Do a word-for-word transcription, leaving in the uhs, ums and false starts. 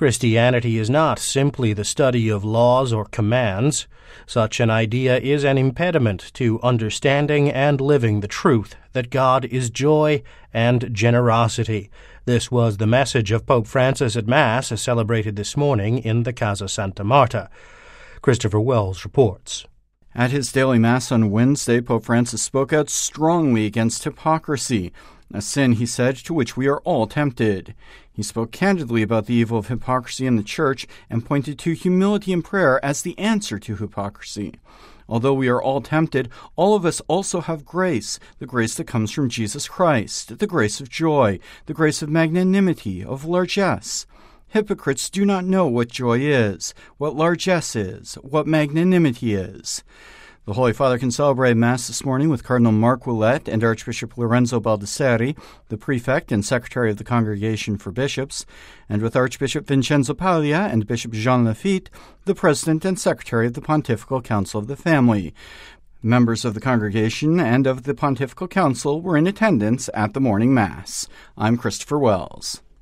Christianity is not simply the study of laws or commands. Such an idea is an impediment to understanding and living the truth that God is joy and generosity. This was the message of Pope Francis at Mass, celebrated this morning in the Casa Santa Marta. Christopher Wells reports. At his daily Mass on Wednesday, Pope Francis spoke out strongly against hypocrisy, a sin, he said, to which we are all tempted. He spoke candidly about the evil of hypocrisy in the Church and pointed to humility and prayer as the answer to hypocrisy. Although we are all tempted, all of us also have grace, the grace that comes from Jesus Christ, the grace of joy, the grace of magnanimity, of largesse. Hypocrites do not know what joy is, what largesse is, what magnanimity is. The Holy Father can celebrate Mass this morning with Cardinal Marc Ouellet and Archbishop Lorenzo Baldisseri, the prefect and secretary of the Congregation for Bishops, and with Archbishop Vincenzo Paglia and Bishop Jean Lafitte, the president and secretary of the Pontifical Council of the Family. Members of the congregation and of the Pontifical Council were in attendance at the morning Mass. I'm Christopher Wells.